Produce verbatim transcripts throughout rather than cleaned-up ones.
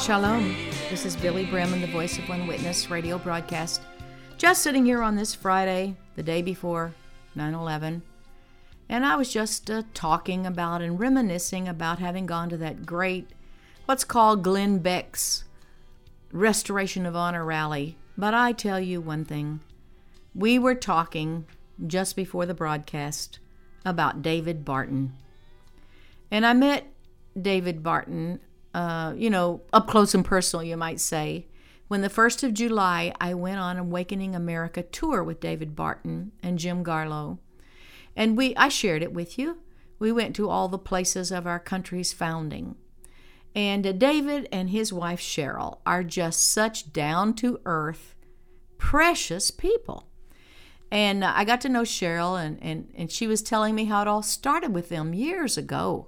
Shalom. This is Billy Bremen, the Voice of One Witness radio broadcast. Just sitting here on this Friday, the day before nine eleven, and I was just uh, talking about and reminiscing about having gone to that great, what's called Glenn Beck's Restoration of Honor rally. But I tell you one thing, we were talking just before the broadcast about David Barton. And I met David Barton, uh, you know, up close and personal, you might say, when the first of July, I went on Awakening America tour with David Barton and Jim Garlow. And we, I shared it with you. We went to all the places of our country's founding. And uh, David and his wife Cheryl are just such down-to-earth, precious people. And uh, I got to know Cheryl, and, and, and she was telling me how it all started with them years ago.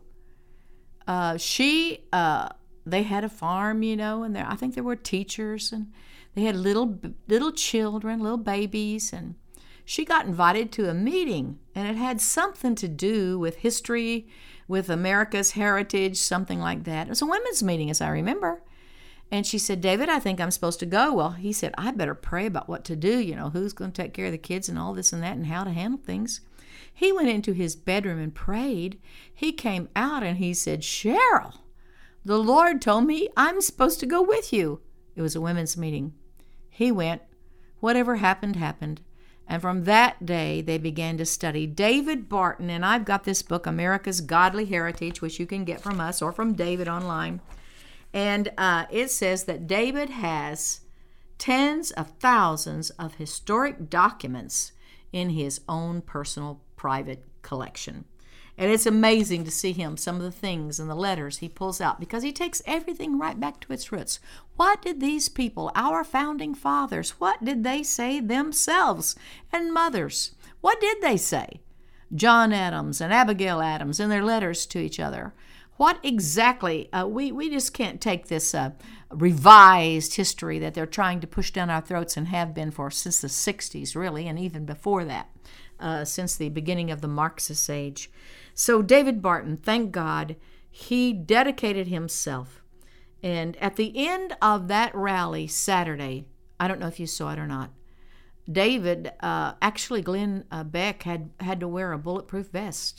Uh, she, uh, they had a farm, you know, and there, I think there were teachers, and they had little little children, little babies, and she got invited to a meeting, and it had something to do with history, with America's heritage, something like that. It was a women's meeting, as I remember. And she said, David, I think I'm supposed to go. Well, he said, I better pray about what to do, you know, who's going to take care of the kids and all this and that and how to handle things. He went into his bedroom and prayed. He came out and he said, Cheryl, the Lord told me I'm supposed to go with you. It was a women's meeting. He went. Whatever happened, happened. And from that day, they began to study David Barton. And I've got this book, America's Godly Heritage, which you can get from us or from David online. And uh, it says that David has tens of thousands of historic documents in his own personal private collection. And it's amazing to see him, some of the things and the letters he pulls out, because he takes everything right back to its roots. What did these people, our founding fathers, what did they say themselves? And mothers, what did they say? John Adams and Abigail Adams in their letters to each other. What exactly, uh, we, we just can't take this uh, revised history that they're trying to push down our throats and have been for since the sixties, really, and even before that, uh, since the beginning of the Marxist age. So David Barton, thank God, he dedicated himself. And at the end of that rally Saturday, I don't know if you saw it or not, David, uh, actually Glenn uh, Beck had, had to wear a bulletproof vest.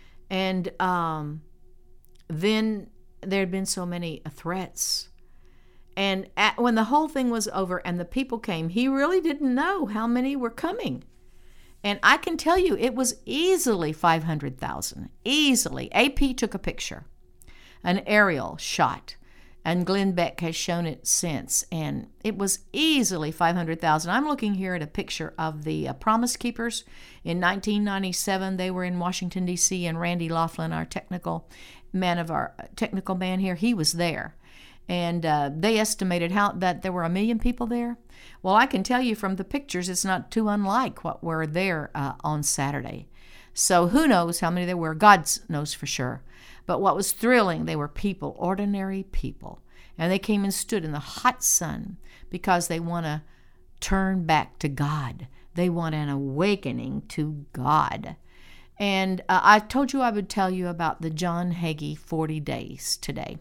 And um, then there had been so many threats. And at, when the whole thing was over and the people came, he really didn't know how many were coming. And I can tell you, it was easily five hundred thousand. Easily. A P took a picture, an aerial shot, and Glenn Beck has shown it since. And it was easily five hundred thousand. I'm looking here at a picture of the uh, Promise Keepers. In nineteen ninety-seven, they were in Washington, D C, and Randy Laughlin, our technical man of our technical man here, he was there. And uh, they estimated how that there were a million people there. Well, I can tell you from the pictures, it's not too unlike what were there uh, on Saturday. So who knows how many there were? God knows for sure. But what was thrilling, they were people, ordinary people. And they came and stood in the hot sun because they want to turn back to God. They want an awakening to God. And uh, I told you I would tell you about the John Hagee forty days today.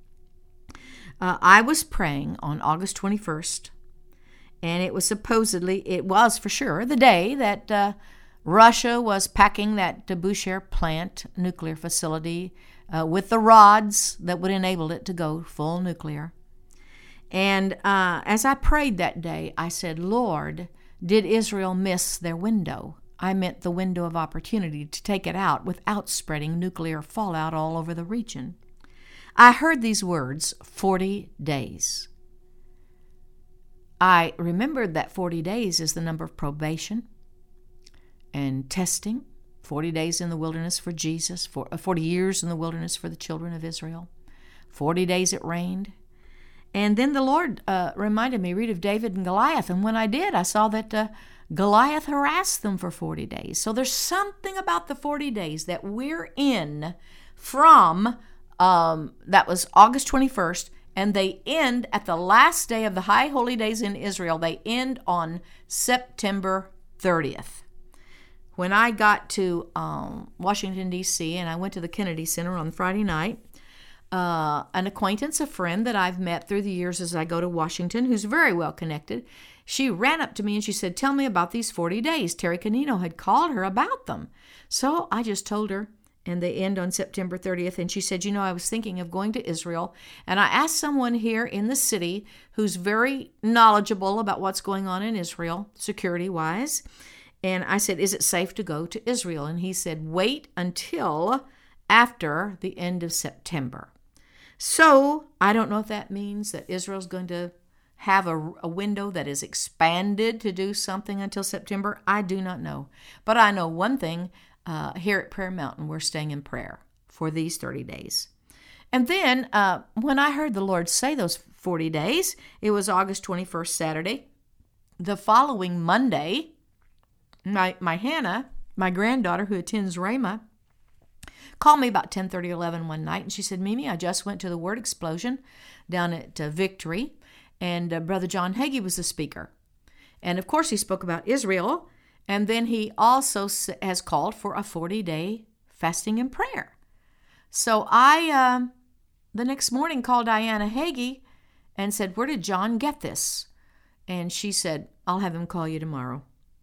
Uh, I was praying on August twenty-first, and it was supposedly, it was for sure, the day that uh, Russia was packing that Bushehr plant nuclear facility uh, with the rods that would enable it to go full nuclear. And uh, as I prayed that day, I said, Lord, did Israel miss their window? I meant the window of opportunity to take it out without spreading nuclear fallout all over the region. I heard these words, forty days. I remembered that forty days is the number of probation and testing, forty days in the wilderness for Jesus, for, uh, forty years in the wilderness for the children of Israel, forty days it rained. And then the Lord uh, reminded me, read of David and Goliath, and when I did, I saw that uh, Goliath harassed them for forty days. So there's something about the forty days that we're in from Um, that was August twenty-first, and they end at the last day of the high holy days in Israel. They end on September thirtieth. When I got to um, Washington, D C, and I went to the Kennedy Center on Friday night, uh, an acquaintance, a friend that I've met through the years as I go to Washington, who's very well connected. She ran up to me and she said, "Tell me about these forty days." Terry Canino had called her about them. So I just told her, and they end on September thirtieth. And she said, "You know, I was thinking of going to Israel." And I asked someone here in the city who's very knowledgeable about what's going on in Israel, security-wise. And I said, "Is it safe to go to Israel?" And he said, "Wait until after the end of September." So I don't know if that means that Israel's going to have a, a window that is expanded to do something until September. I do not know. But I know one thing, uh, here at Prayer Mountain, we're staying in prayer for these thirty days. And then uh, when I heard the Lord say those forty days, it was August twenty-first, Saturday. The following Monday, my, my Hannah, my granddaughter who attends Rhema, called me about ten thirty, eleven one night, and she said, "Mimi, I just went to the Word Explosion down at uh, Victory, and uh, Brother John Hagee was the speaker. And, of course, he spoke about Israel, and then he also has called for a forty-day fasting and prayer." So I, um, the next morning, called Diana Hagee and said, "Where did John get this?" And she said, "I'll have him call you tomorrow."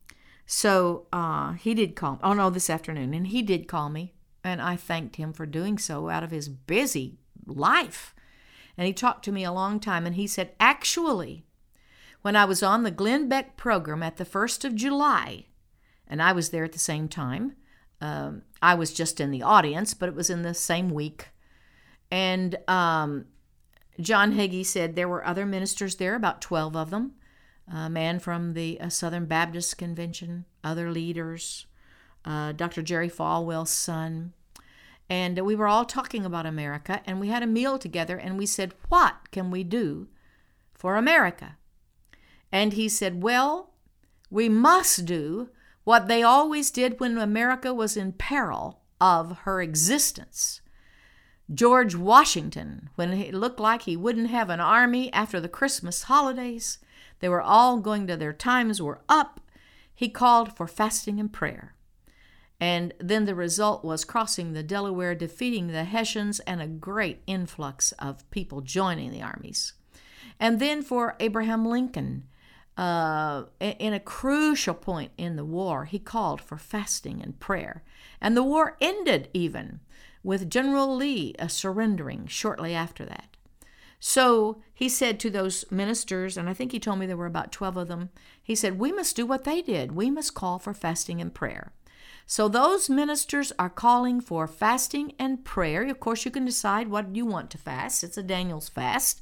So uh, he did call me. Oh, no, this afternoon. And he did call me. And I thanked him for doing so out of his busy life. And he talked to me a long time, and he said, "Actually, when I was on the Glenn Beck program at the first of July, and I was there at the same time, um, I was just in the audience, but it was in the same week. And um, John Hagee said there were other ministers there, about twelve of them, a man from the uh, Southern Baptist Convention, other leaders, Uh, Doctor Jerry Falwell's son, and we were all talking about America, and we had a meal together, and we said, "What can we do for America?" And he said, "Well, we must do what they always did when America was in peril of her existence. George Washington, when it looked like he wouldn't have an army after the Christmas holidays, they were all going to, their times were up, he called for fasting and prayer. And then the result was crossing the Delaware, defeating the Hessians, and a great influx of people joining the armies. And then for Abraham Lincoln, uh, in a crucial point in the war, he called for fasting and prayer. And the war ended even with General Lee uh, surrendering shortly after that. So he said to those ministers, and I think he told me there were about twelve of them, he said, "We must do what they did. We must call for fasting and prayer." So those ministers are calling for fasting and prayer. Of course, you can decide what you want to fast. It's a Daniel's fast.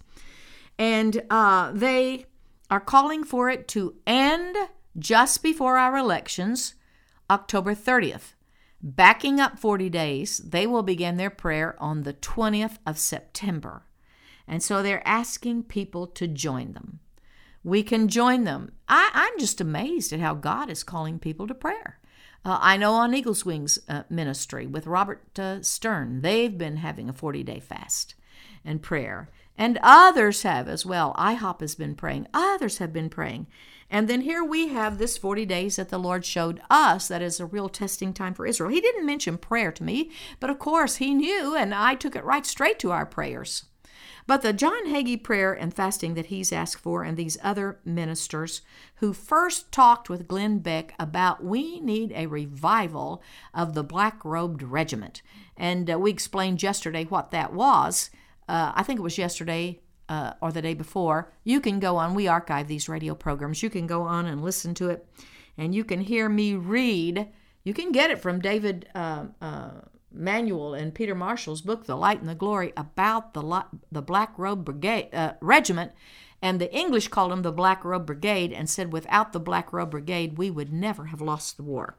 And uh, they are calling for it to end just before our elections, October thirtieth. Backing up forty days, they will begin their prayer on the twentieth of September. And so they're asking people to join them. We can join them. I, I'm just amazed at how God is calling people to prayer. Uh, I know on Eagle's Wings uh, ministry with Robert uh, Stern, they've been having a forty-day fast and prayer. And others have as well. I HOP has been praying. Others have been praying. And then here we have this forty days that the Lord showed us that is a real testing time for Israel. He didn't mention prayer to me, but of course he knew, and I took it right straight to our prayers. But the John Hagee prayer and fasting that he's asked for, and these other ministers who first talked with Glenn Beck about we need a revival of the black-robed regiment. And uh, we explained yesterday what that was. Uh, I think it was yesterday uh, or the day before. You can go on. We archive these radio programs. You can go on and listen to it. And you can hear me read. You can get it from David uh, uh Manuel and Peter Marshall's book, The Light and the Glory, about the the Black Robe Brigade uh, Regiment, and the English called them the Black Robe Brigade, and said without the Black Robe Brigade we would never have lost the war.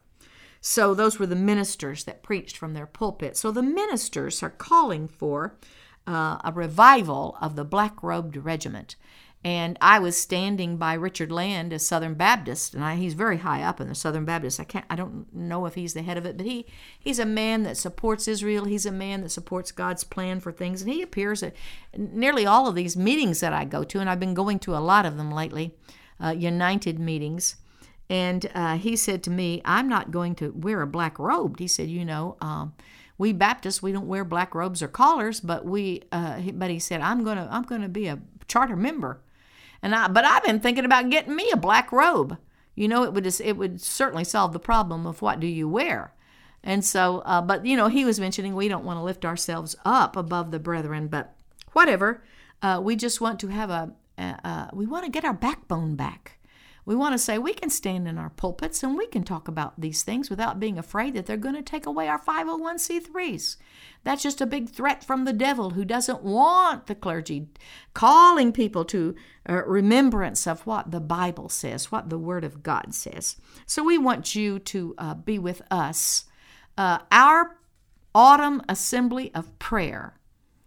So those were the ministers that preached from their pulpit. So the ministers are calling for uh, a revival of the Black Robed Regiment. And I was standing by Richard Land, a Southern Baptist, and I, he's very high up in the Southern Baptist. I can't, I don't know if he's the head of it, but he, he's a man that supports Israel. He's a man that supports God's plan for things, and he appears at nearly all of these meetings that I go to, and I've been going to a lot of them lately, uh, United meetings. And uh, he said to me, "I'm not going to wear a black robe." He said, "You know, um, we Baptists, we don't wear black robes or collars, but we, uh, but he said, I'm gonna, I'm gonna be a charter member, and I, but I've been thinking about getting me a black robe. You know, it would just, it would certainly solve the problem of what do you wear. And so, uh, but you know, he was mentioning we don't want to lift ourselves up above the brethren, but whatever. Uh, we just want to have a, uh, we want to get our backbone back. We want to say we can stand in our pulpits and we can talk about these things without being afraid that they're going to take away our five oh one c threes. That's just a big threat from the devil, who doesn't want the clergy calling people to uh, remembrance of what the Bible says, what the Word of God says. So we want you to uh, be with us. Uh, our Autumn Assembly of Prayer,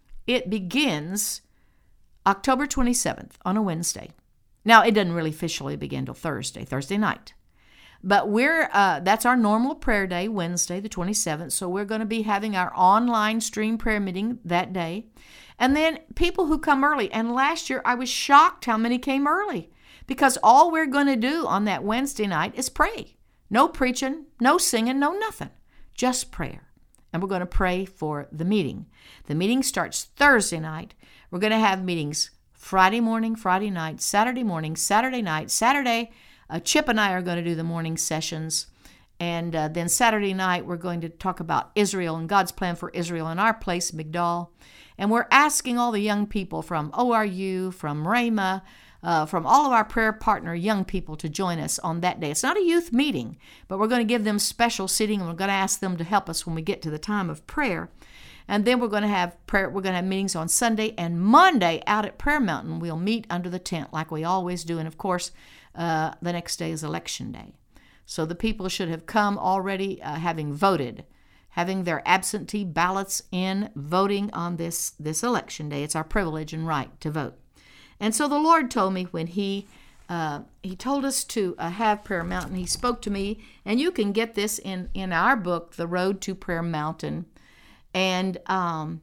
it begins October twenty-seventh on a Wednesday. Now, it doesn't really officially begin till Thursday, Thursday night. But we're uh, that's our normal prayer day, Wednesday, the twenty-seventh. So we're going to be having our online stream prayer meeting that day. And then people who come early. And last year, I was shocked how many came early. Because all we're going to do on that Wednesday night is pray. No preaching, no singing, no nothing. Just prayer. And we're going to pray for the meeting. The meeting starts Thursday night. We're going to have meetings Friday morning, Friday night, Saturday morning, Saturday night, Saturday. Uh, Chip and I are going to do the morning sessions. And uh, then Saturday night, we're going to talk about Israel and God's plan for Israel in our place, Migdal. And we're asking all the young people from O R U, from Rhema, uh, from all of our prayer partner young people to join us on that day. It's not a youth meeting, but we're going to give them special seating, and we're going to ask them to help us when we get to the time of prayer. And then we're going to have prayer. We're going to have meetings on Sunday and Monday out at Prayer Mountain. We'll meet under the tent like we always do. And of course, uh, the next day is Election Day. So the people should have come already uh, having voted, having their absentee ballots in, voting on this, this Election Day. It's our privilege and right to vote. And so the Lord told me when he uh, he told us to uh, have Prayer Mountain, he spoke to me, and you can get this in, in our book, The Road to Prayer Mountain. And um,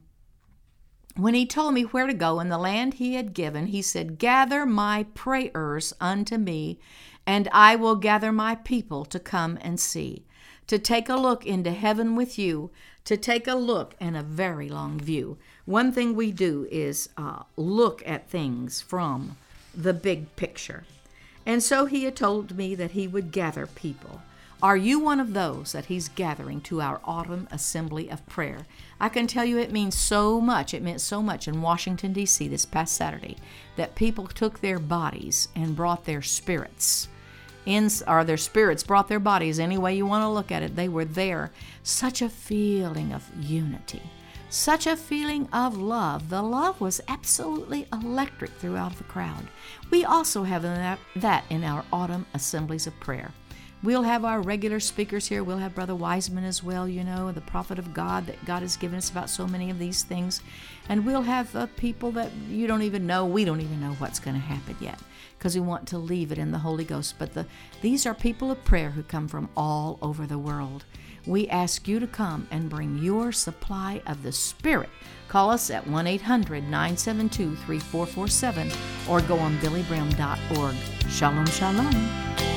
when he told me where to go in the land he had given, he said, gather my prayers unto me, and I will gather my people to come and see, to take a look into heaven with you, to take a look and a very long view. One thing we do is uh, look at things from the big picture. And so he had told me that he would gather people. Are you one of those that he's gathering to our Autumn Assembly of Prayer? I can tell you it means so much. It meant so much in Washington, D C this past Saturday that people took their bodies and brought their spirits. In, or their spirits brought their bodies, any way you want to look at it. They were there. Such a feeling of unity. Such a feeling of love. The love was absolutely electric throughout the crowd. We also have that, that in our Autumn Assemblies of Prayer. We'll have our regular speakers here. We'll have Brother Wiseman as well, you know, the prophet of God that God has given us about so many of these things. And we'll have uh, people that you don't even know. We don't even know what's going to happen yet because we want to leave it in the Holy Ghost. But the, these are people of prayer who come from all over the world. We ask you to come and bring your supply of the Spirit. Call us at one eight hundred nine seven two three four four seven or go on billy bram dot org. Shalom, shalom.